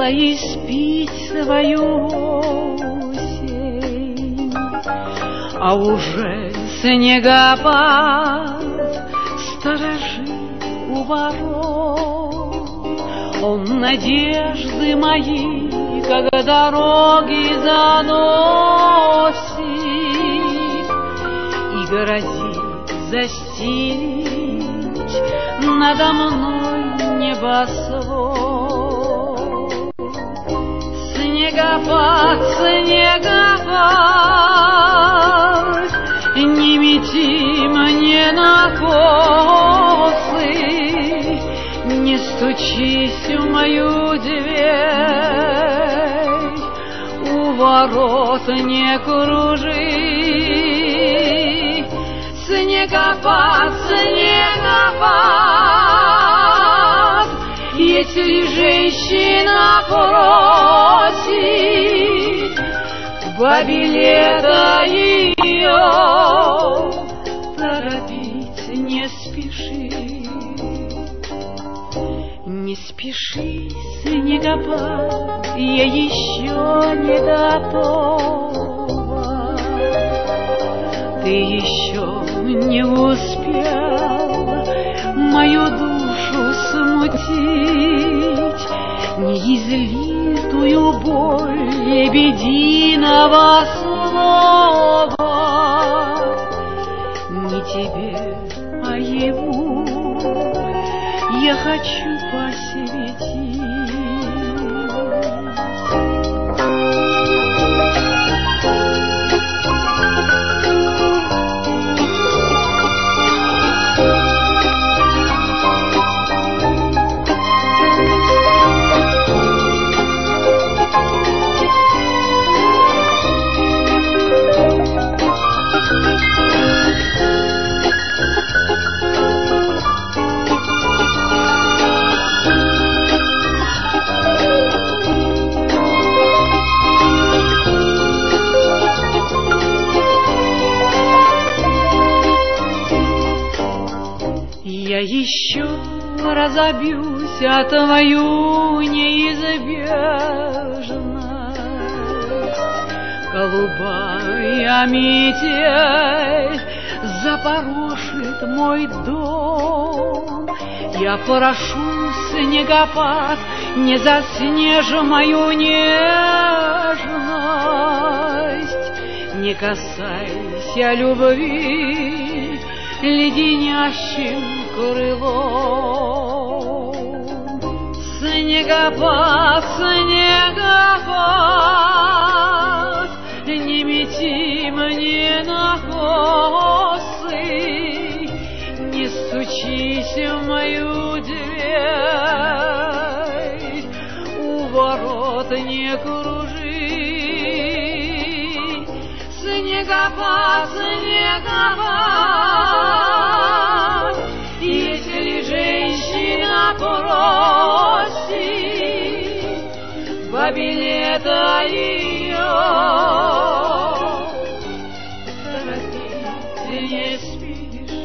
испить свою осень, а уже снегопад сторожит у ворот. Он надежды мои, как дороги, заносит и грозит застелить надо мной небосвод. Снегопад, снегопад, не мети мне на косы, не стучись в мою дверь, у ворот не кружи. Снегопад, снегопад, если женщина просит бабе лето ее, торопить не спеши. Не спеши, снегопад, я еще не готова. Ты еще не успел мою душу смутить неизлитую боль лебединого слова. Не тебе, а ему я хочу посвятить. Я еще разобьюсь о твою неизбежность. Голубая метель запорошит мой дом. Я прошу, снегопад, не заснежь мою нежность. Не касайся любви леденящим крылом. Снегопад, снегопад, не мети мне на косы, не стучись в мою дверь, у ворот не кружи. Снегопад, снегопад, если женщина просит бабе лето ее, торопить не спеши.